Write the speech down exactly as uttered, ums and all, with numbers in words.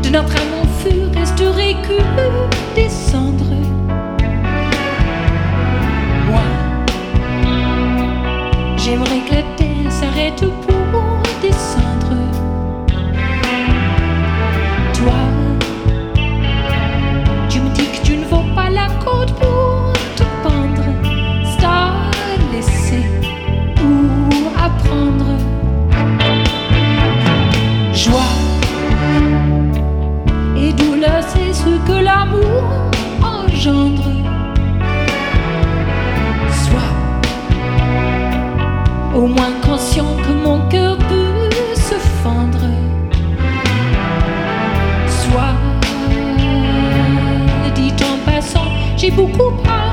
de notre amour fut resterait que des cendres. Moi, j'aimerais que la terre s'arrête pour descendre. Toi, tu me dis que tu ne vaux pas la côte pour te pendre. C'est à laisser ou apprendre. Joie et douleur, c'est ce que l'amour engendre. Sois au moins conscient que mon cœur peut se fendre. Sois, dit en passant, j'ai beaucoup parlé.